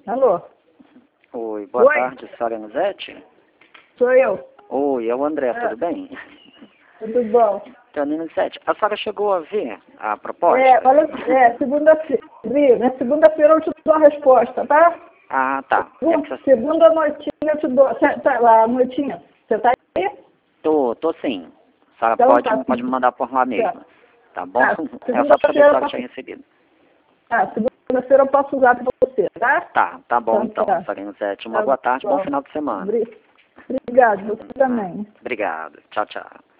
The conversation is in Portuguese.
Alô? Oi, boa Oi? tarde, senhora Nuzete? Sou eu. Oi, é o André, tudo bem? Tudo bom? Dona Nuzete, a senhora chegou a ver a proposta? Segunda-feira. Na segunda-feira eu te dou a resposta, tá? Ah, tá. Segunda noitinha eu te dou. A noitinha. Você tá aí? Tô sim. A senhora Então, pode me mandar por lá mesmo. Tá bom? Tá, É só pra saber se a senhora segunda-feira tinha recebido. segunda-feira eu posso usar pra você, tá? Tá bom Então, então, tá. senhora Nuzete. Uma Tá boa tarde, bom bom. final de semana. Obrigado, você também. Obrigado. Tchau, tchau.